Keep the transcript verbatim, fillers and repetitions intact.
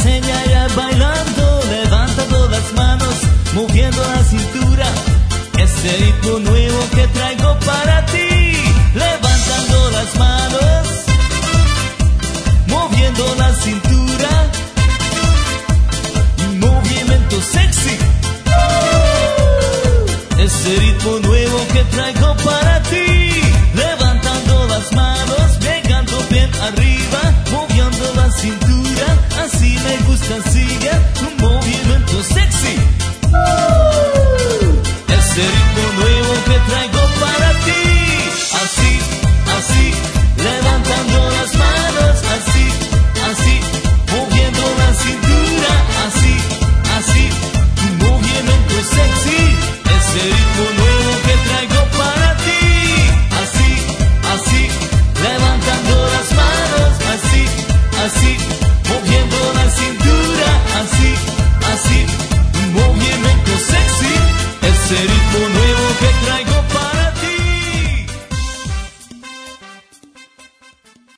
enseñaré bailando, levantando las manos, moviendo la cintura. Este ritmo nuevo que traigo para ti. Levantando las manos, moviendo la cintura. Movimiento sexy. Este ritmo nuevo